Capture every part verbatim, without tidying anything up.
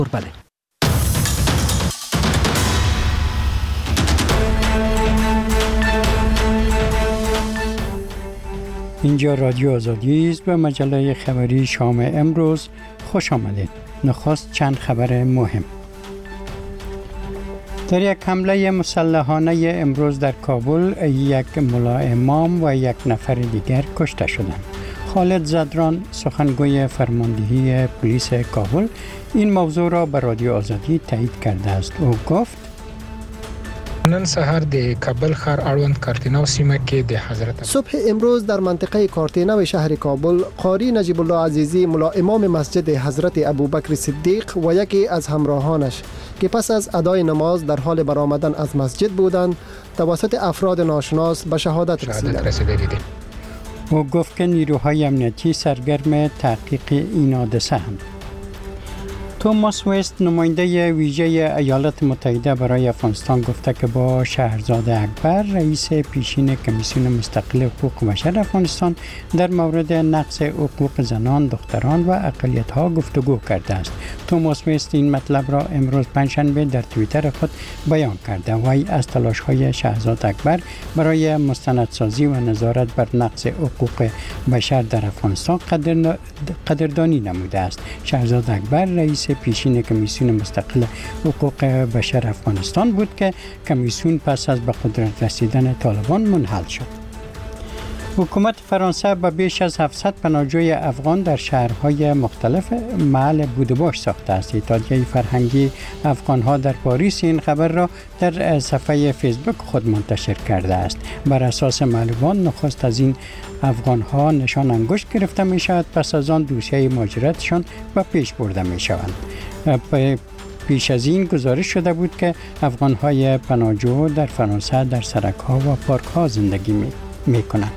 بله. اینجا رادیو آزادی است و مجله خبری شام امروز خوش آمدید. نخست چند خبر مهم. در یک حمله مسلحانه امروز در کابل یک ملا امام و یک نفر دیگر کشته شدند. خالد زدران سخنگوی فرماندهی پلیس کابل این موضوع را به رادیو آزادی تایید کرده است. او گفت نن سحر د کابل ښار اړوند کارتینو سیمه کې د حضرت صبح امروز در منطقه کارتینو شهر کابل قاری نجیب الله عزیزی ملا امام مسجد حضرت ابوبکر صدیق و یکی از همراهانش که پس از ادای نماز در حال برآمدن از مسجد بودند توسط افراد ناشناس به شهادت رسیدند. او گفت که نیروهای امنیتی سرگرم تحقیق این حادثه اند. توماس وست نماینده ویژه ایالات متحده برای افغانستان گفته که با شهرزاد اکبر رئیس پیشین کمیسیون مستقل حقوق بشر افغانستان در مورد نقض حقوق زنان، دختران و اقلیت‌ها گفتگو کرده است. توماس وست این مطلب را امروز پنجشنبه در توییتر خود بیان کرده و ای از تلاش‌های شهرزاد اکبر برای مستندسازی و نظارت بر نقض حقوق بشر در افغانستان قدر قدردانی نموده است. شهرزاد اکبر رئیس پیشین کمیسیون مستقل حقوق بشر افغانستان بود که کمیسیون پس از به قدرت رسیدن طالبان منحل شد. حکومت فرانسه با بیش از هفتصد پناهجوی افغان در شهرهای مختلف محل بود و باش ساخته است. اتحادیه فرهنگی افغانها در پاریس این خبر را در صفحه فیسبوک خود منتشر کرده است. بر اساس معلومات نخست از این افغانها نشان انگشت گرفته می شود، پس از آن دوسیه مهاجرتشان به پیش برده می شوند. پیش از این گزارش شده بود که افغانهای پناهجو در فرانسه در سرک‌ها و پارک‌ها زندگی می, می کنند.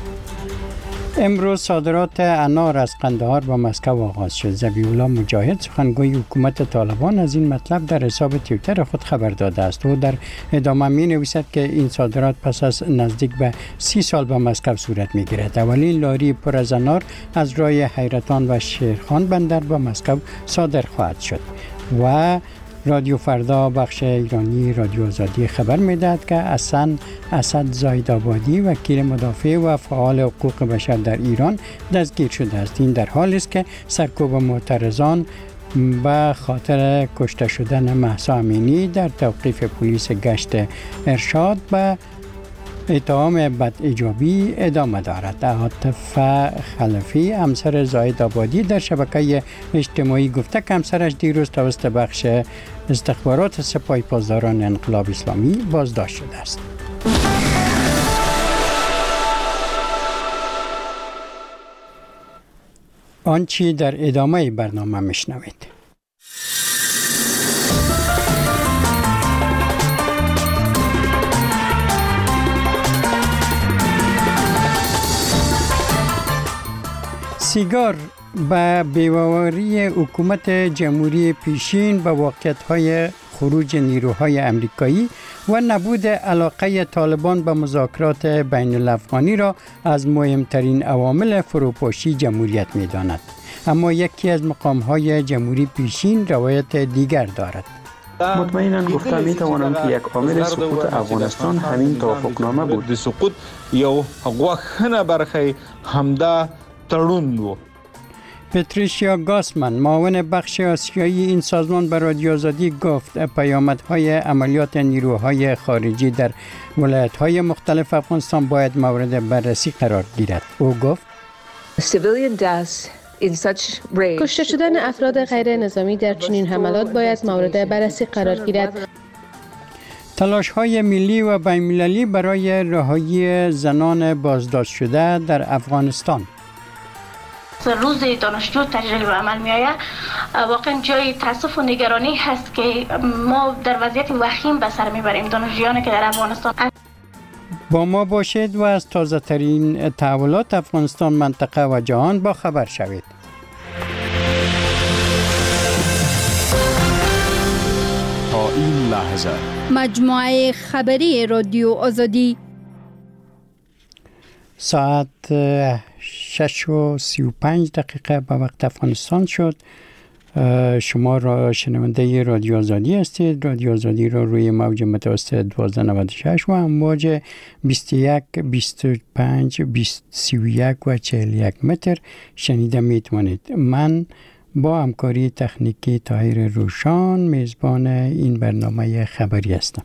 امروز صادرات انار از قندهار به مسکو آغاز شد. ذبیح الله مجاهد سخنگوی حکومت طالبان از این مطلب در حساب توییتر خود خبر داده است. او در ادامه می نویسد که این صادرات پس از نزدیک به سی سال به مسکو صورت می گیرد. اولین لاری پر از انار از راه حیرتان و شیرخان بندر به مسکو صادر خواهد شد. و رادیو فردا بخش ایرانی رادیو آزادی خبر می‌دهد که حسن اسد زایدآبادی وکیل مدافع و فعال حقوق بشر در ایران دستگیر شده است. این در حالی است که سرکوب معترضان به خاطر کشته شدن مهسا امینی در توقیف پلیس گشت ارشاد به اتهام بد ایجابی ادامه دارد. عاطفه خلفی همسر زایدآبادی در شبکه اجتماعی گفته که همسرش دیروز توسط بخش استخبارات سپاه پاسداران انقلاب اسلامی بازداشت شده است. آنچه در ادامه برنامه میشنوید. سیگار به بی‌باوری حکومت جمهوری پیشین به واقعیت‌های خروج نیروهای امریکایی و نبود علاقه طالبان به مذاکرات بین الافغانی را از مهمترین عوامل فروپاشی جمهوریت می‌داند. اما یکی از مقام‌های جمهوری پیشین روایت دیگر دارد. مطمئناً گفتم میتوانم که یک عامل سقوط افغانستان همین توافقنامه بود. سقوط یو غوښنه برخه همدا تړون و. پتریشیا گاسمن معاون بخش آسیایی این سازمان به رادیو آزادی گفت پیامدهای عملیات نیروهای خارجی در ولایت‌های مختلف افغانستان باید مورد بررسی قرار گیرد. او گفت کشته شدن افراد غیر نظامی در چنین حملات باید مورد بررسی قرار گیرد. تلاش‌های ملی و بین‌المللی برای رهایی زنان بازداشت شده در افغانستان. روز دانشجو تجلیل به عمل می آید، واقعا جای تاسف و نگرانی هست که ما در وضعیت وخیم به سر میبریم دانشجویانی که در افغانستان. با ما باشید و از تازه ترین تحولات افغانستان، منطقه و جهان با خبر شوید. تا این لحظه مجموعه خبری رادیو آزادی ساعت شش و سی و پنج دقیقه به وقت افغانستان شد. شما را شنونده رادیو آزادی هستید. رادیو آزادی را روی موج متوسط دوازده نود و شش و امواج بیست و یک، بیست و پنج، سی و یک و چهل و یک متر شنیده می توانید. من با همکاری تکنیکی طاهر روشان میزبان این برنامه خبری هستم.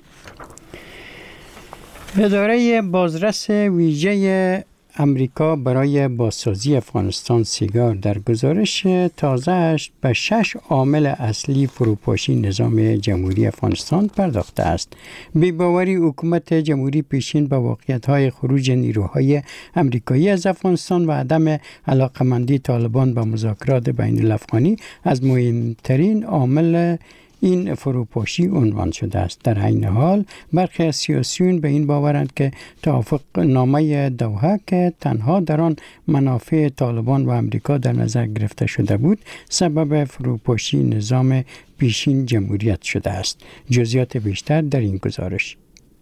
اداره بازرس ویژه امریکا برای بازسازی افغانستان سیگار در گزارش تازه‌اش به شش عامل اصلی فروپاشی نظام جمهوری افغانستان پرداخته است. بی‌باوری حکومت جمهوری پیشین به واقعیت‌های خروج نیروهای امریکایی از افغانستان و عدم علاقه‌مندی طالبان به مذاکرات بین الافغانی از مهمترین عامل این فروپاشی عنوان شده است. در عین حال برخی از سیاسیون به این باورند که توافق نامه دوحه که تنها در آن منافع طالبان و امریکا در نظر گرفته شده بود سبب فروپاشی نظام پیشین جمهوریت شده است. جزئیات بیشتر در این گزارش.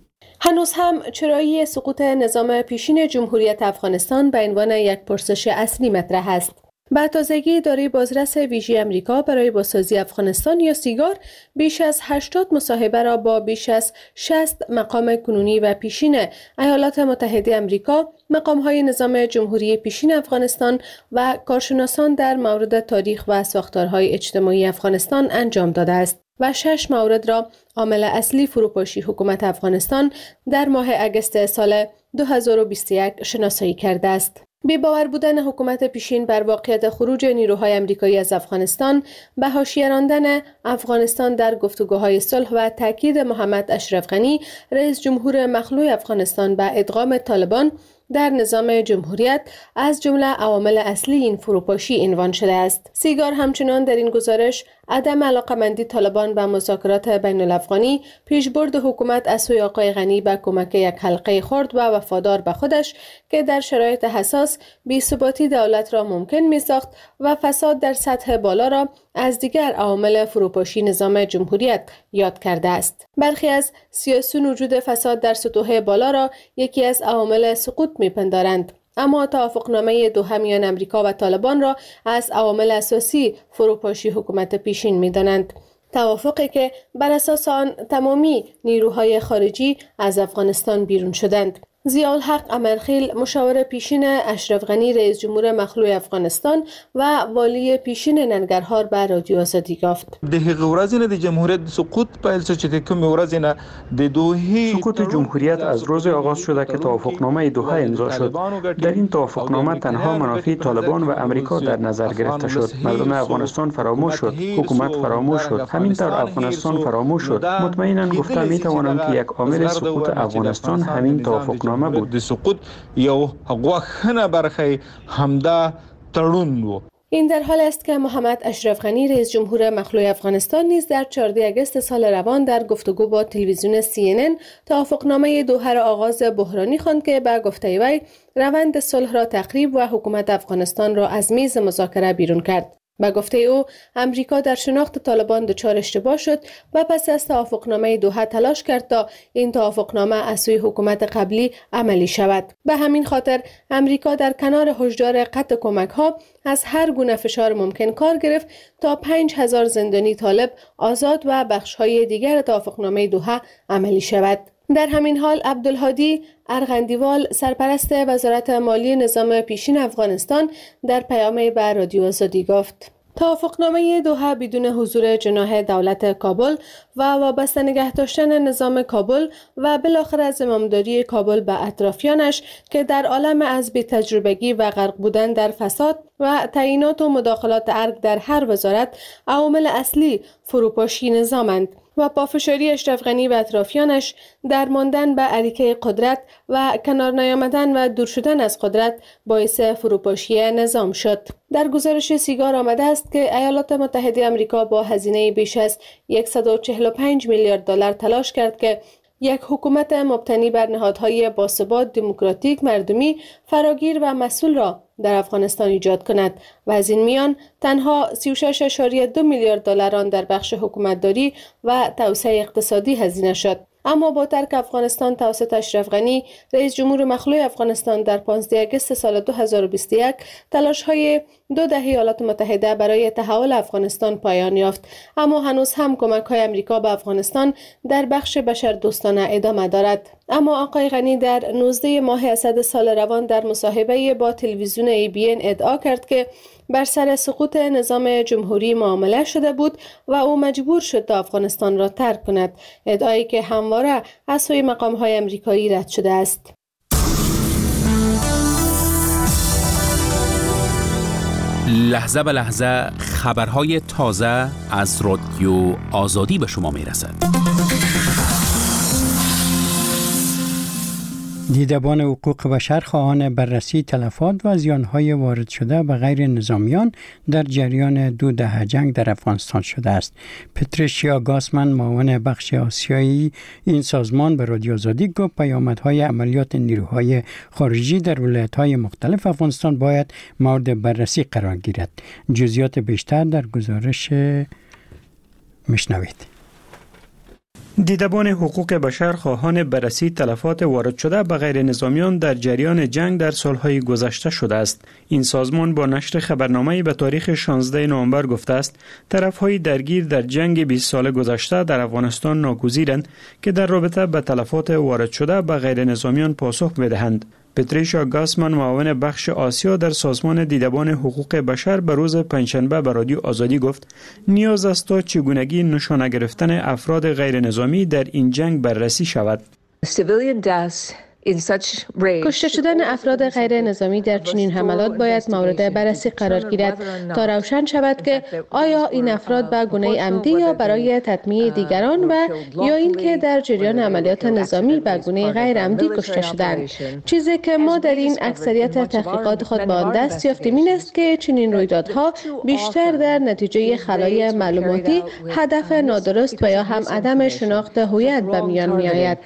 هنوز هم چرایی سقوط نظام پیشین جمهوریت افغانستان به عنوان یک پرسش اصلی مطرح است. به تازگی اداره بازرس ویژه امریکا برای بازسازی افغانستان یا سیگار بیش از هشتاد مصاحبه را با بیش از شصت مقام کنونی و پیشین ایالات متحده امریکا، مقام‌های نظام جمهوری پیشین افغانستان و کارشناسان در مورد تاریخ و ساختارهای اجتماعی افغانستان انجام داده است و شش مورد را عامل اصلی فروپاشی حکومت افغانستان در ماه اگست سال دو هزار و بیست و یک شناسایی کرده است. بی‌باور بودن حکومت پیشین بر واقعیت خروج نیروهای امریکایی از افغانستان، به حاشیه راندن افغانستان در گفتگوهای صلح و تاکید محمد اشرف غنی رئیس جمهور مخلوع افغانستان به ادغام طالبان در نظام جمهوریت از جمله عوامل اصلی این فروپاشی عنوان شده است. سیگار همچنان در این گزارش عدم علاقه‌مندی طالبان به مذاکرات بین الافغانی، پیشبرد حکومت از سوی آقای غنی به کمک یک حلقه خرد و وفادار به خودش که در شرایط حساس بی‌ثباتی دولت را ممکن می‌ساخت و فساد در سطح بالا را از دیگر عوامل فروپاشی نظام جمهوریت یاد کرده است. برخی از سیاسیون وجود فساد در سطوح بالا را یکی از عوامل سقوط می‌پندارند، اما توافقنامه دوحه میان امریکا و طالبان را از عوامل اساسی فروپاشی حکومت پیشین می‌دانند. توافقی که بر اساس آن تمامی نیروهای خارجی از افغانستان بیرون شدند. ضیاءالحق امرخیل، مشاور پیشین اشرف غنی رئیس جمهور مخلوع افغانستان و والی پیشین ننگرهار به رادیو آزادی گفت: د هغه ورځې نه د جمهوریت سقوط پیل شو چې کوم ورځې نه د دوحه سقوط جمهوریت از روز آغاز شده که توافقنامه دوحه امضا شد. در این توافقنامه تنها منافع طالبان و امریکا در نظر گرفته شد. مردم افغانستان فراموش شد، حکومت فراموش شد، همینطور افغانستان فراموش شد. مطمئنا گفته می توانم که یک عامل سقوط افغانستان همین توافقنامه بود. د سقوط یو غوښنه برخه همدا تړون و. این در حال است که محمد اشرف غنی رئیس جمهور مخلوع افغانستان نیز در چهاردهم اگست سال روان در گفتگو با تلویزیون سی ان ان توافقنامه دوحه را آغاز بحرانی خواند که به گفته وی روند صلح را تخریب و حکومت افغانستان را از میز مذاکره بیرون کرد. به گفته او امریکا در شناخت طالبان دچار اشتباه شد و پس از توافقنامه دوحه تلاش کرد تا این توافقنامه از سوی حکومت قبلی عملی شود. به همین خاطر امریکا در کنار هشدار قطع کمک‌ها از هر گونه فشار ممکن کار گرفت تا پنج هزار زندانی طالب آزاد و بخش‌های دیگر توافقنامه دوحه عملی شود. در همین حال عبدالهادی ارغندیوال، سرپرست وزارت مالی نظام پیشین افغانستان، در پیامی به رادیو آزادی گفت: توافقنامه دوحه بدون حضور جناح دولت کابل و وابسته نگه داشتن نظام کابل و بالاخره زمامداری کابل به اطرافیانش که در عالم از بی‌تجربگی و غرق بودن در فساد و تعیینات و مداخلات ارگ در هر وزارت عوامل اصلی فروپاشی نظامند و پافشاری اشرف غنی و اطرافیانش در ماندن به اریکه قدرت و کنار نیامدن و دور شدن از قدرت باعث فروپاشی نظام شد. در گزارش سیگار آمده است که ایالات متحده آمریکا با هزینه بیش از صد و چهل و پنج میلیارد دلار تلاش کرد که یک حکومت مبتنی بر نهادهای باثبات دموکراتیک مردمی فراگیر و مسئول را در افغانستان ایجاد کند و از این میان تنها سی و شش و دو میلیارد دلار آن در بخش حکومتداری و توسعه اقتصادی هزینه شد. اما با ترک افغانستان توسط اشرف غنی رئیس جمهور مخلوع افغانستان در پانزده آگوست سال دو هزار و بیست و یک تلاش‌های دو دهه ایالات متحده برای تحول افغانستان پایان یافت، اما هنوز هم کمک‌های آمریکا به افغانستان در بخش بشردوستانه ادامه دارد. اما آقای غنی در نوزده ماه اسد سال روان در مصاحبه با تلویزیون ای بی ان ادعا کرد که بر سر سقوط نظام جمهوری معامله شده بود و او مجبور شد تا افغانستان را ترک کند، ادعایی که همواره از سوی مقام‌های آمریکایی رد شده است. لحظه به لحظه خبرهای تازه از رادیو آزادی به شما میرسد. دیدبان حقوق بشر خواهان بررسی تلفات و زیانهای وارد شده به غیر نظامیان در جریان دو دهه جنگ در افغانستان شده است. پتریشیا گاسمن، معاون بخش آسیایی این سازمان، به رادیو آزادی گفت پیامدهای عملیات نیروهای خارجی در ولایت‌های مختلف افغانستان باید مورد بررسی قرار گیرد. جزئیات بیشتر در گزارش میشنوید. دیدبان حقوق بشر خواهان بررسی تلفات وارد شده به غیر نظامیان در جریان جنگ در سالهای گذشته شده است. این سازمان با نشر خبرنامه‌ای به تاریخ شانزده نوامبر گفته است طرف‌های درگیر در جنگ بیست سال گذشته در افغانستان ناگزیرند که در رابطه با تلفات وارد شده به غیر نظامیان پاسخ بدهند. پتریشیا گاسمن، معاون بخش آسیا در سازمان دیدبان حقوق بشر، به روز پنجشنبه به رادیو آزادی گفت نیاز است تا چگونگی نشانه گرفتن افراد غیر نظامی در این جنگ بررسی شود. کشته شدن افراد غیر نظامی در چنین حملات باید مورد بررسی قرار گیرد تا روشن شود که آیا این افراد به گونه عمدی یا برای تطمیع دیگران و یا اینکه در جریان عملیات نظامی به گونه غیر عمدی کشته شدند. چیزی که ما در این اکثریت تحقیقات خود به آن دست یافتیم این است که چنین رویدادها بیشتر در نتیجه خلای معلوماتی، هدف نادرست و یا هم عدم شناخت هویت به میان می آید.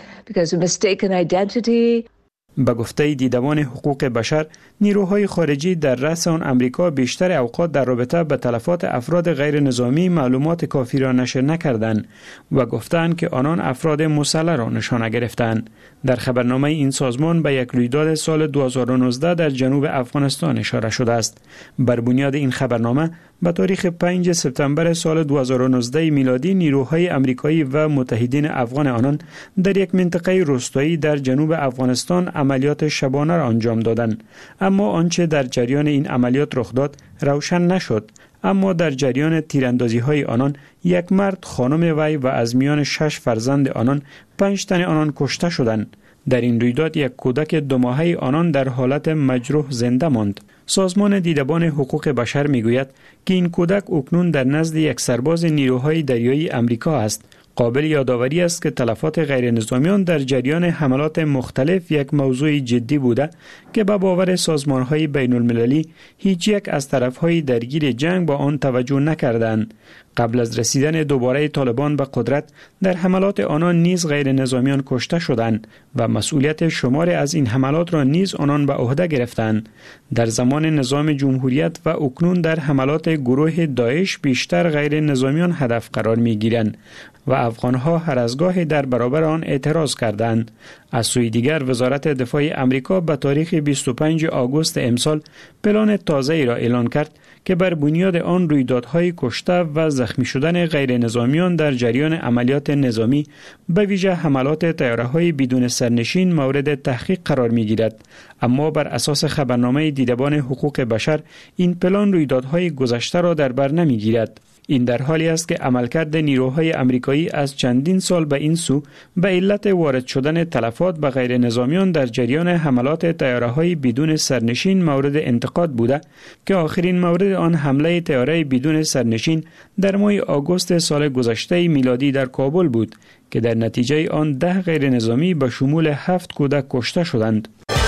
به گفته دیدبان حقوق بشر، نیروهای خارجی در رأس آن امریکا بیشتر اوقات در رابطه به تلفات افراد غیر نظامی معلومات کافی را نشر نکردند و گفتند که آنان افراد مسلح را نشانه گرفتند. در خبرنامه این سازمان به یک رویداد سال دو هزار و نوزده در جنوب افغانستان اشاره شده است. بر بنیاد این خبرنامه به تاریخ پنجم سپتامبر سال دو هزار و نوزده میلادی نیروهای آمریکایی و متحدین افغان آنان در یک منطقه روستایی در جنوب افغانستان عملیات شبانه را انجام دادند. اما آنچه در جریان این عملیات رخ داد روشن نشد. اما در جریان تیراندازی های آنان یک مرد، خانم وی و از میان شش فرزند آنان پنج تن آنان کشته شدند. در این رویداد یک کودک دو ماهه آنان در حالت مجروح زنده ماند. سازمان دیدبان حقوق بشر میگوید که این کودک اکنون در نزد یک سرباز نیروهای دریایی آمریکا است. قابل یادآوری است که تلفات غیر نظامیان در جریان حملات مختلف یک موضوع جدی بوده که به باور سازمان‌های بین المللی هیچ یک از طرف‌های درگیر جنگ با آن توجه نکردند. قبل از رسیدن دوباره طالبان به قدرت در حملات آنان نیز غیر نظامیان کشته شدند و مسئولیت شمار از این حملات را نیز آنان به عهده گرفتند. در زمان نظام جمهوریت و اکنون در حملات گروه داعش بیشتر غیر نظامیان هدف قرار می‌گیرند و افغان‌ها هر از گاهی در برابر آن اعتراض کردند. از سوی دیگر وزارت دفاع آمریکا به تاریخ بیست و پنجم آگوست امسال پلان تازه‌ای را اعلان کرد که بر بنیاد آن رویدادهای کشته و زخمی شدن غیر نظامیان در جریان عملیات نظامی به ویژه حملات طیاره‌های بدون سرنشین مورد تحقیق قرار می‌گیرد. اما بر اساس خبرنامه دیدبان حقوق بشر این پلان رویدادهای گذشته را در بر نمی‌گیرد. این در حالی است که عملکرد نیروهای آمریکایی از چندین سال به این سو به علت وارد شدن تلفات به غیر نظامیان در جریان حملات طیاره‌های بدون سرنشین مورد انتقاد بوده که آخرین مورد آن حمله طیاره بدون سرنشین در ماه آگوست سال گذشته میلادی در کابل بود که در نتیجه آن ده غیر نظامی به شمول هفت کودک کشته شدند.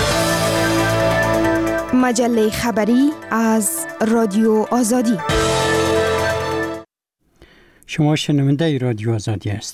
مجله خبری از رادیو آزادی. شما شنونده رادیو آزادی هستید.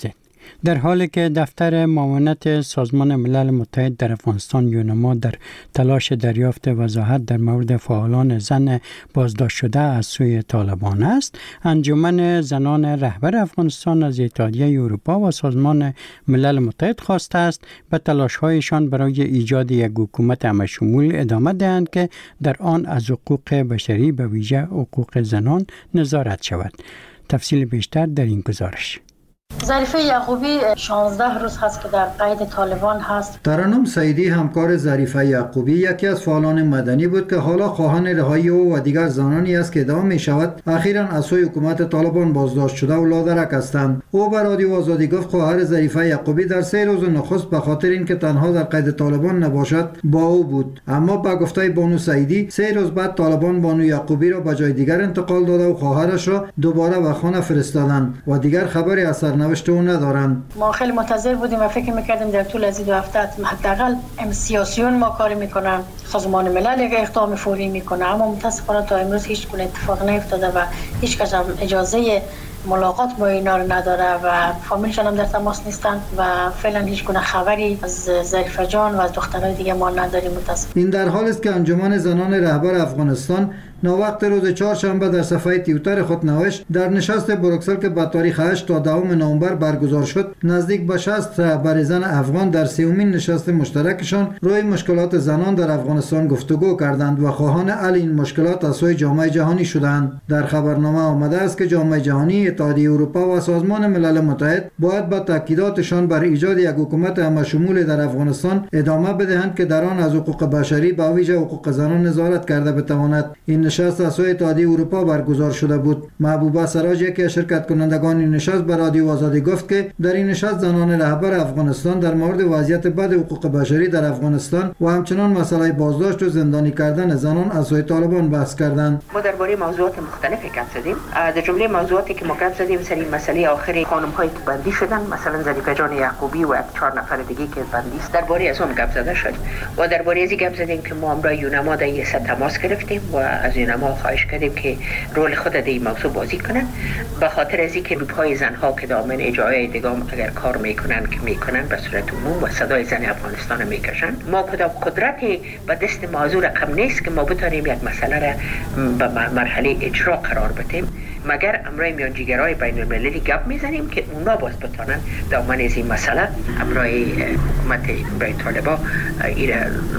در حالی که دفتر معاونت سازمان ملل متحد در افغانستان یونما در تلاش دریافت وضاحت در مورد فعالان زن بازداشت شده از سوی طالبان است، انجمن زنان رهبر افغانستان از اتحادیه اروپا و سازمان ملل متحد خواسته است به تلاش‌هایشان برای ایجاد یک حکومت همشمول ادامه دهند که در آن از حقوق بشری به ویژه حقوق زنان نظارت شود. تفصیل بیشتر در این گزارش. ظریفه یعقوبی شانزده روز هست که در قید طالبان هست. ترنم سعیدی همکار ظریفه یعقوبی یکی از فعالان مدنی بود که حالا خواهان رهایی او و دیگر زنانی است که ادعا می شود اخیراً از سوی حکومت طالبان بازداشت شده و لادرک هستند. او به رادیو آزادی گفت خواهر ظریفه یعقوبی در سه روز نخست به خاطر اینکه تنها در قید طالبان نباشد با او بود، اما با گفته بانو سعیدی سه روز بعد طالبان بانو یعقوبی را به جای دیگر انتقال داده و خواهرش را دوباره به خانه فرستادند و دیگر خبری از سرنوشت او ندارند. ما خیلی منتظر بودیم و فکر می‌کردیم در طول از این دو هفته حداقل سیاسیون ما کاری میکنن، سازمان ملل یک اقدام فوری میکنه، اما متاسفانه تا امروز هیچ گونه اتفاق نیفتاده و هیچ کس هم اجازه ملاقات با اینا رو نداره و فامیلشان هم در تماس نیستن و فعلا هیچ گونه خبری از ظریفه جان و از دخترای دیگه ما نداریم متاسفانه. این در حالی است که انجمن زنان رهبر افغانستان نووقت روز چهارشنبه در صفحه توییتر خود نوشت در نشست بروکسل که به تاریخ هشت تا دهم نوامبر برگزار شد، نزدیک به شصت رهبر زن افغان در سومین نشست مشترکشان روی مشکلات زنان در افغانستان گفتگو کردند و خواهان حل این مشکلات از سوی جامعه جهانی شدند. در خبرنامه آمده است که جامعه جهانی، اتحادیه اروپا و سازمان ملل متحد باید با تاکیداتشان بر ایجاد یک حکومت همشمول در افغانستان ادامه بدهند که در آن از حقوق بشری به ویژه حقوق زنان نظارت کرده بتواند. این نشست از سوی اتحادیه اروپا برگزار شده بود. محبوبه سراج یکی از شرکت کنندگان این نشست به رادیو آزادی گفت که در این نشست زنان رهبر افغانستان در مورد وضعیت بد حقوق بشری در افغانستان و همچنان مسئله بازداشت و زندانی کردن زنان از سوی طالبان بحث کردند. ما درباره موضوعات مختلفی گپ زدیم. در جمله موضوعاتی که ما گپ زدیم سری مسئله آخری خانم‌هایی که بندی شدن، مثلا ظریفه جان یعقوبی و چهار نفر دیگه که بندی است، درباره از اون گپ زده شد و درباره از گپ زدیم که ما امروز یونما در یه تماس گرفتیم و از یونما خواهش کردیم که رول خود در این موضوع بازی کنن، به خاطر از اینکه گروه‌های زن‌ها که دامن اجرای دیگام اگر کار میکنن که میکنن به صورت عموم و صدای زن افغانستان میکشن، ما کدام قدرتی به دست موضوع رقم نیست که ما بتونیم یک مسئله را به مرحله اجرا قرار بدیم، مگر امروی میانجیگرای بین المللی گپ میزنیم که اونا باز بتونن دامن از این مسئله امروی حکومت برای طالبان ایره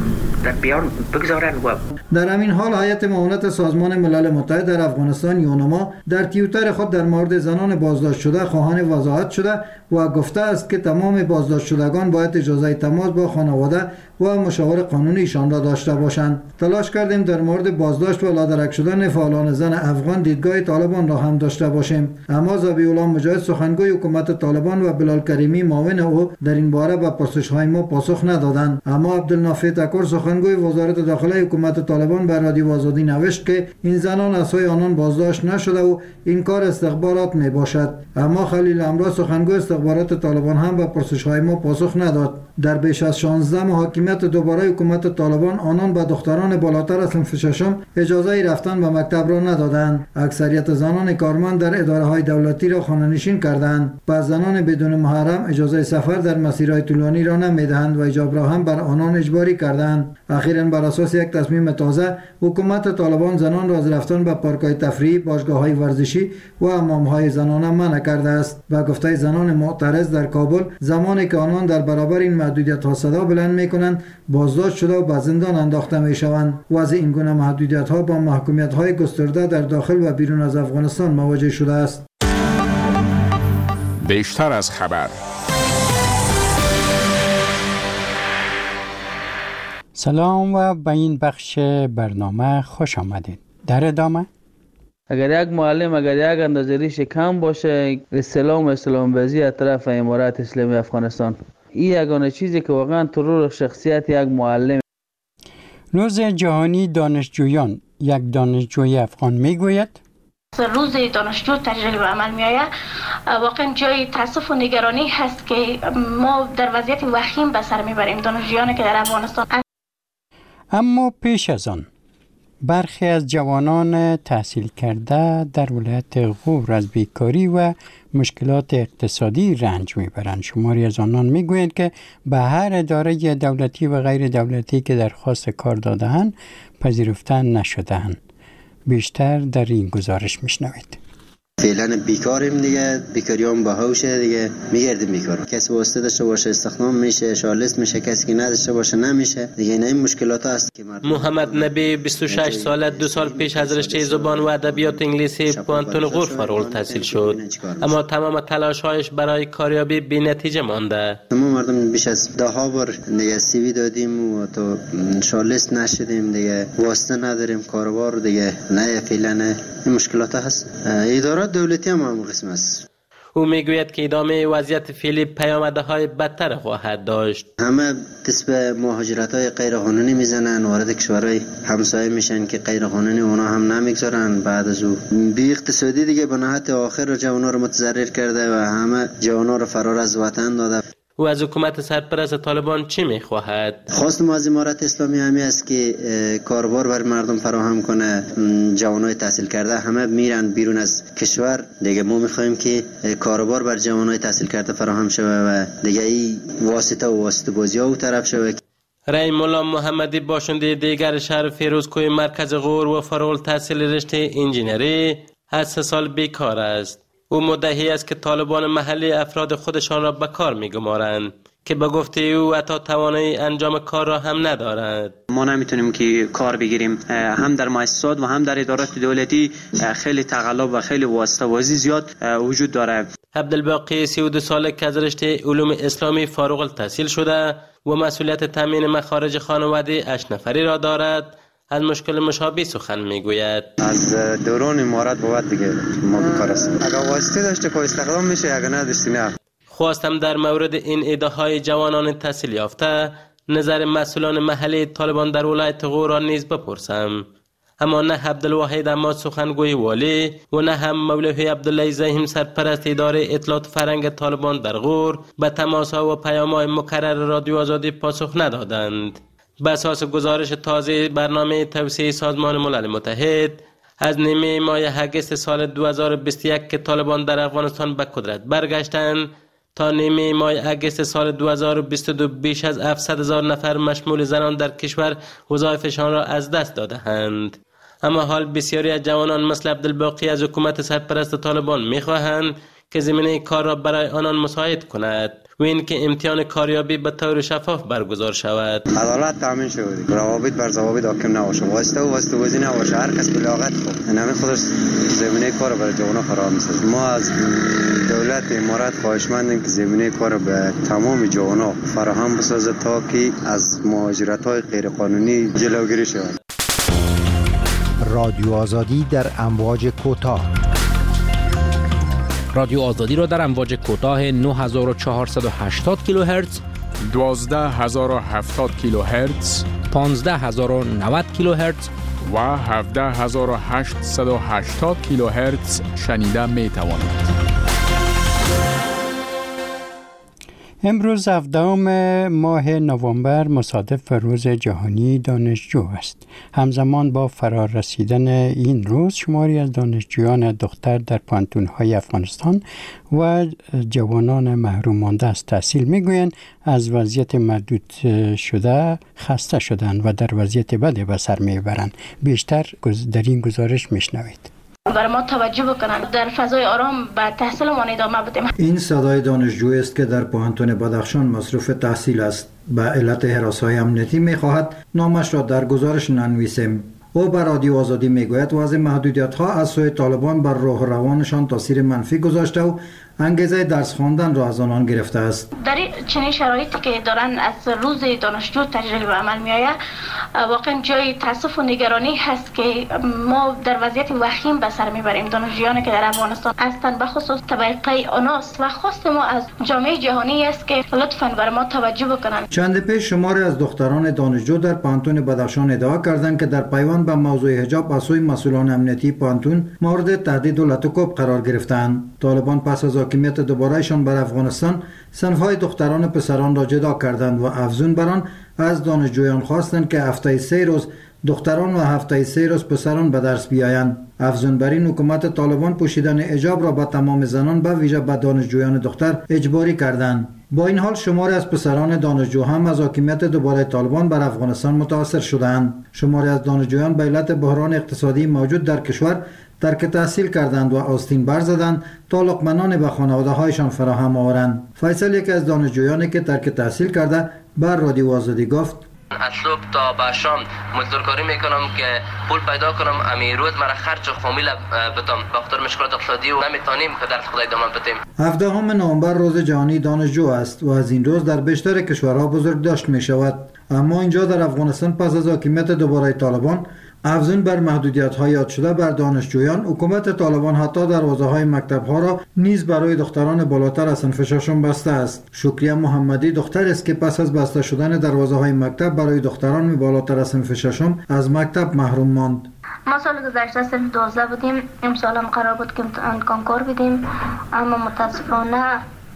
در بیان بگذارن. و در همین حال هیئت معاونت سازمان ملل متحد در افغانستان یونما در توییتر خود در مورد زنان بازداشت شده خواهان وضاحت شده و گفته است که تمام بازداشت شدگان باید اجازه تماس با خانواده و مشاور قانونیشان را داشته باشند. تلاش کردیم در مورد بازداشت و لادرک شدن فعالان زن افغان دیدگاه طالبان را هم داشته باشیم، اما ذبیح الله مجاهد سخنگوی حکومت طالبان و بلال کریمی معاون او در این باره به پرسش‌های ما پاسخ ندادند. اما عبدالنافع تکر سخنگوی وزارت داخله حکومت طالبان به رادیو آزادی نوشت که این زنان از سوی آنان بازداشت نشده و این کار استخبارات می باشد. اما خلیل امرا سخنگوی استخبارات طالبان هم به پرسش‌های ما پاسخ نداد. در بیش از شانزده ماه حاکمیت دوباره حکومت طالبان آنان به دختران بالاتر از صنف ششم اجازه رفتن به مکتب را ندادند. اکثریت زنان کارمند در اداره‌های دولتی را خانه‌نشین کردند. بعض زنان بدون محرم اجازه سفر در مسیرهای طولانی را نمیدهند و حجاب را هم بر آنان اجباری کردند. اخیراً بر اساس یک تصمیم تازه حکومت طالبان زنان را از رفتن به پارک‌های تفریحی، باشگاه‌های ورزشی و حمام‌های زنانه منع کرده است. با گفته زنان معترض در کابل، زمانی که آنان در برابر این محدودیت‌ها صدا بلند می‌کنند، بازداشت شده و به زندان انداخته می‌شوند. وضع این گونه محدودیت‌ها با محکومیت‌های گسترده در داخل و بیرون از افغانستان مواجه شده است. بیشتر از خبر. سلام و به این بخش برنامه خوش آمدید. در ادامه اگر یک معلم اگر یک اندازه ریش کم باشه، استلام اسلام بازی از طرف امارات اسلامی افغانستان، این یگانه چیزی که واقعا ترور شخصیت یک معلم. روز جهانی دانشجویان، یک دانشجوی افغان میگوید روز دانشجو تجلیل به عمل می آید، واقعا جای تاسف و نگرانی هست که ما در وضعیت وخیم به سر میبریم دانشجویانی که در افغانستان. اما پیش از آن برخی از جوانان تحصیل کرده در ولایت غور از بیکاری و مشکلات اقتصادی رنج میبرند. شماری از آنان میگویند که به هر اداره دولتی و غیر دولتی که درخواست کار داده‌اند پذیرفته نشده‌اند. بیشتر در این گزارش میشنوید. فعلا بیکاریم دیگه، بیکاری هم باهوشه دیگه، میگردیم میکارم. کسی واسطه داشته باشه استخدام میشه، شالست میشه، کسی که نداشته باشه نمیشه دیگه. این مشکلات هست که مردم. محمد نبی بیست و شش ساله، دو سال پیش از رشته زبان و ادبیات انگلیسی پانتون غور فارغ التحصیل شد، اما تمام تلاش‌هایش برای کاریابی بی‌نتیجه مانده. ما مردم بیش از ده ها بار دیگه سی وی دادیم و تو شالست نشدیم دیگه، واسطه نداریم کاروبار دیگه، نه فعلا این مشکلات هست. اداره دولتی هم هم قسم است. او میگوید که ادامه وضعیت فعلی پیامدهای بدتر خواهد داشت. همه دست به مهاجرت های غیر قانونی میزنن، وارد کشورهای همسایه میشن که غیر قانونی اونا هم نمیگذارن. بعد از او بی اقتصادی دیگه به نهایت آخر جوانا رو متضرر کرده و همه جوانا رو فرار از وطن داده. او از حکومت سرپرست طالبان چی میخواهد؟ خواست ما از امارت اسلامی همی است که کاربار بر مردم فراهم کنه. جوانای تحصیل کرده همه میرن بیرون از کشور دیگه. ما میخوایم که کاربار بر جوانای تحصیل کرده فراهم شوه و دیگه این واسطه و واسطه بازی ها او طرف شوه. رای مولا محمدی باشنده دیگر شهر فیروزکوه مرکز غور و فارغ التحصیل رشته انجینری از سه سال بیکار است. او مدعی است که طالبان محلی افراد خودشان را به کار می‌گمارند که به گفته او حتی توانایی انجام کار را هم ندارد. ما نمیتونیم که کار بگیریم. هم در مؤسسات و هم در ادارات دولتی خیلی تقلب و خیلی واسطه‌بازی زیاد وجود داره. عبدالباقی سی و دو ساله که از رشته علوم اسلامی فارغ التحصیل شده و مسئولیت تامین مخارج خانواده اش نفری را دارد، از مشکل مشابه سخن میگوید. از دوران امارات بود دیگه ما بیکار هستیم. اگر واسطه داشته که استخدام میشه، اگر نداشتی نه. خواستم در مورد این ایده های جوانان تحصیل یافته نظر مسئولان محلی طالبان در ولایت غور را نیز بپرسم، اما نه عبدالواحد اما سخنگوی والی و نه هم مولوی عبدالله زاهیم سرپرست اداره اطلاعات فرهنگ طالبان در غور به تماس‌ها و پیام‌های مکرر رادیو آزادی پاسخ ندادند. به اساس گزارش تازه برنامه توسعه سازمان ملل متحد از نیمه ماه اگست سال دو هزار و بیست و یک که طالبان در افغانستان به قدرت برگشتند تا نیمه ماه اگست سال دو هزار و بیست و دو بیش از هفتصد هزار نفر مشمول زنان در کشور وظایفشان را از دست داده‌اند. اما حال بسیاری از جوانان مثل عبدالباقی از حکومت سرپرست طالبان می‌خواهند که زمینه کار را برای آنان مساعد کند و این که امتحان کاریابی به طور شفاف برگزار شود. عدالت تامین شود، روابط بر ضوابط حاکم نباشه، واسطه و واسطه بازی نباشه، هر کس بلاغت خود همین خودش زمینه کار برای جوانان فراهم می‌سازد. ما از دولت امارات خواهشمندیم که زمینه کار به تمام جوانان فراهم بسازد تا که از مهاجرت‌های غیر قانونی جلوگیری شود. رادیو آزادی در امواج کوتاه. رادیو آزادی را در امواج کوتاه نه هزار و چهارصد و هشتاد کیلوهرتز، دوازده هزار و هفتاد کیلوهرتز، پانزده هزار و نود کیلوهرتز و هفده هزار و هشتصد و هشتاد کیلوهرتز شنیده می توانید. امروز هفدهم ماه نوامبر مصادف روز جهانی دانشجو است. همزمان با فرار رسیدن این روز شماری از دانشجویان دختر در پانتون‌های افغانستان و جوانان محروم مانده از تحصیل میگویند از وضعیت محدود شده خسته شدند و در وضعیت بدی به سر میبرند. بیشتر در این گزارش میشنوید. برای ما توجه بکنن، در فضای آرام به تحصیلمان ادامه بدیم. این صدای دانشجویی است که در پوهنتون بدخشان مصروف تحصیل است. به علت هراس‌های امنیتی می‌خواهد نامش را در گزارش ننویسیم. او بر رادیو آزادی میگوید وضع محدودیت‌ها از سوی طالبان بر روح و روانشان تاثیر منفی گذاشته و انگیزه درس خواندن را از آنان گرفته است. در چنین شرایطی که دارن از روز دانشجو تجلیل به عمل میآید، واقعا جای تاسف و نگرانی هست که ما در وضعیت وخیم به سر میبریم. دانشجویانی که در افغانستان هستند به خصوص طبقه آناست و خواست ما از جامعه جهانی است که لطفاً بر ما توجه بکنند. چند پیش شماری از دختران دانشجو در پانتون بدخشان ادعا کردند که در پیوند به موضوع حجاب از سوی مسئولان امنیتی پانتون مورد تهدید و لطکوب قرار گرفتند. طالبان پس از حاکمیت دوبارهشان بر افغانستان صنف‌های دختران و پسران را جدا کردند و افزون بر آن از دانشجویان خواستند که هفته سه روز دختران و هفته سه روز پسران به درس بیایند. افزون بر این حکومت طالبان پوشیدن حجاب را به تمام زنان به ویژه به دانشجویان دختر اجباری کردند. با این حال شماری از پسران دانشجو هم از حاکمیت دوباره طالبان بر افغانستان متاثر شدند. شماری از دانشجویان به علت بحران اقتصادی موجود در کشور ترک تحصیل کردند و آستین برزدند تا لقمه‌نان به خانواده هایشان فراهم آورند. فیصل یکی از دانشجویانی که ترک تحصیل کرده بر رادیو آزادی گفت: از صبح تا به شام مزدورکاری میکنم که پول پیدا کنم، امی روز مرا خرج و فامیل بدم. بخاطر مشکلات اقتصادی و نمیتونیم که درس خودای ادامه بدیم. هفدهم نوامبر روز جهانی دانشجو است و از این روز در بیشتر کشورها بزرگداشت می شود. اما اینجا در افغانستان پس از حاکمیت دوباره طالبان افزون بر محدودیت‌های یاد شده بر دانشجویان، حکومت طالبان حتی دروازه‌های مکتب‌ها را نیز برای دختران بالاتر از صنف ششم بسته است. شکریه محمدی دختر است که پس از بسته شدن دروازه‌های مکتب برای دختران بالاتر از صنف ششم از مکتب محروم ماند. ما سال گذشته صرف دوازده بودیم، امسال هم قرار بود که کنکور بدیم، اما متاسفانه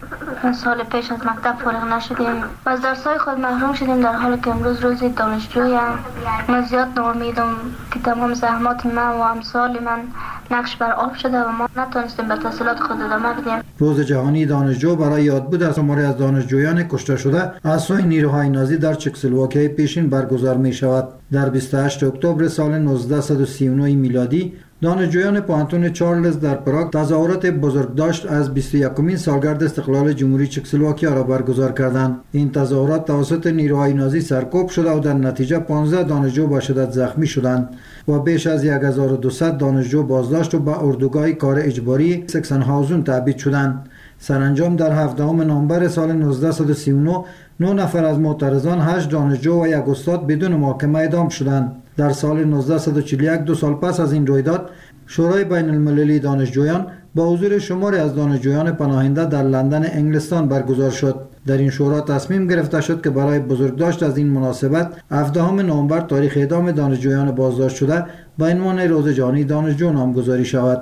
سال پیش از مکتب فارغ نشدیم و از درس‌های خود محروم شدیم، در حالی که امروز روز دانشجویم. من زیاد ناامیدم که تمام زحمات من و امثال من نقش بر آب شده و ما نتونستیم به تحصیلات خود ادامه بدیم. روز جهانی دانشجو برای یادبود از شماری از دانشجویان کشته شده از سوی نیروهای نازی در چکسلواکی پیشین برگزار می شود. در بیست و هشتم اکتبر سال نوزده سی و نه میلادی دانشجویان پانتون چارلز در پراگ تظاهرات بزرگداشت از بیست و یکمین سالگرد استقلال جمهوری چکسلواکیا را برگزار کردند. این تظاهرات توسط نیروهای نازی سرکوب شده و در نتیجه پانزده دانشجو به شدت زخمی شدند و بیش از هزار و دویست دانشجو بازداشت و به اردوگاه کار اجباری سکسنهاوزن تبعید شدند. سرانجام در هفدهم نوامبر سال نوزده سی و نه نه نفر از معترضان، هشت دانشجو و یک استاد بدون محاکمه اعدام شدند. در سال نوزده چهل و یک، دو سال پس از این رویداد، شورای بین المللی دانشجویان با حضور شماری از دانشجویان پناهنده در لندن انگلستان برگزار شد. در این شورا تصمیم گرفته شد که برای بزرگداشت از این مناسبت هفدهم نوامبر تاریخ اعدام دانشجویان بازداشت شده به عنوان روز جهانی دانشجو نامگذاری شود.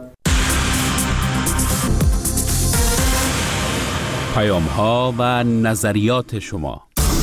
پیام ها و نظریات شما.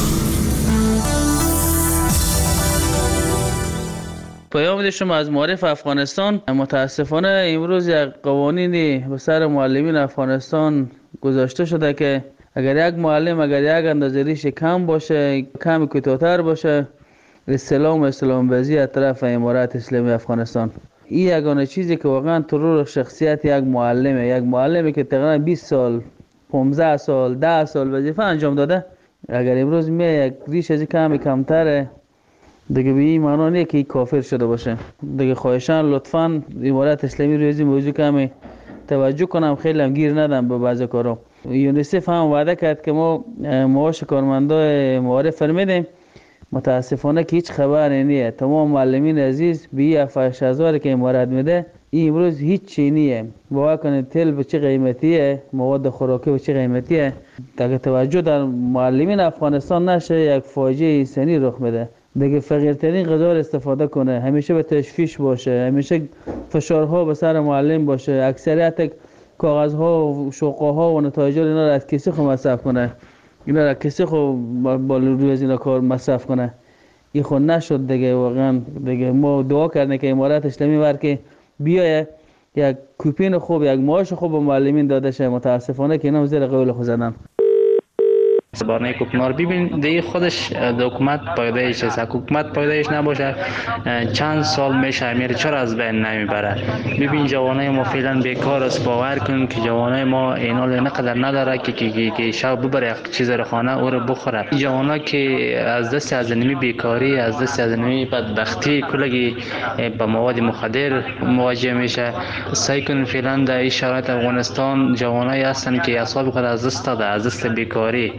پیام شما از معارف افغانستان. متاسفانه امروز یک قوانینی به سر معلمین افغانستان گذاشته شده که اگر یک معلم اگر یک اندازه ریش کم باشه، کم کوتاه‌تر باشه، استلام اسلام بازی از طرف امارات اسلامی افغانستان، این یگانه چیزی که واقعا ترور شخصیت یک معلمه. یک معلمی که تقریبا بیست سال، پانزده سال، ده سال وظیفه انجام داده، اگر امروز می یک ریش از کم کمتره، دیگه به این معنا نیست که کافر شده باشه. دیگه خواهشان لطفاً امارات اسلامی روی موضوع کمی توجه کنم، خیلی هم گیر ندم به بعضی کارا. یونیسف هم وعده کرد که ما معاش کارمندای معارف فرمیدیم، متاسفانه که هیچ خبری نیست. تمام معلمین عزیز به هفتاد هزار که امارات میده، این امروز هیچ چی نیست. باور کنید تل به چه قیمتیه، مواد خوراکی به چه قیمتیه. اگه توجه در معلمین افغانستان نشه، یک فاجعه انسانی رخ میده. دیگه فقیرترین غذا استفاده کنه، همیشه به تشویش باشه، همیشه فشارها به سر معلم باشه، اکثریت کاغذها و شوقها و نتایج اینا را از کسی خود مصرف کنه، اینا را کسی خود با روی از اینا کار مصرف کنه. این خود نشد دیگه. واقعا دیگه ما دعا کردیم که امارات اسلامی ور که بیایه یک کوپین خوب، یک معاش خوب به معلمین داده شه. متاسفانه که اینا زیر قول خود زدن. سبانه حکومت ببین دیگه خودش حکومت پایدایش است. حکومت پایدایش نباشه چند سال میشه میره، چرا از بین نمیبره؟ ببین جوانای ما فعلا بیکار است. باور کن که جوانای ما اینال نقدر نداره که که که شب ببره یک چیز رو خانه او رو بخوره. جوانا که از دست از نمی بیکاری، از دست از نمی بدبختی کلگی با مواد مخدر مواجه میشه. سعی کن فعلا در این شرایط افغانستان جوانای هستن که اعصاب خود از دست داده، از دست بیکاری.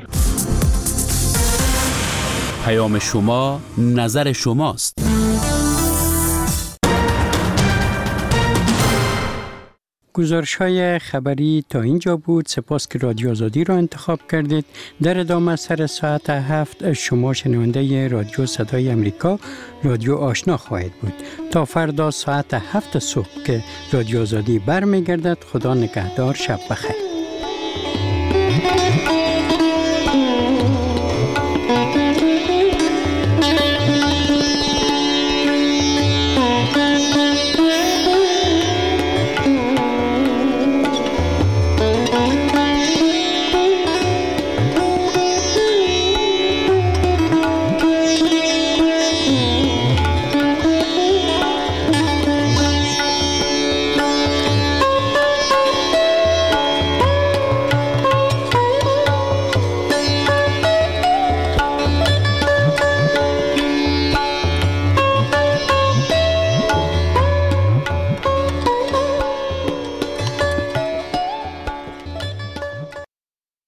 پیام شما، نظر شماست. گزارش های خبری تا اینجا بود. سپاس که رادیو آزادی را انتخاب کردید. در ادامه سر ساعت هفت شما شنونده رادیو صدای امریکا، رادیو آشنا خواهید بود. تا فردا ساعت هفت صبح که رادیو آزادی برمیگردد. خدا نگهدار، شب بخیر.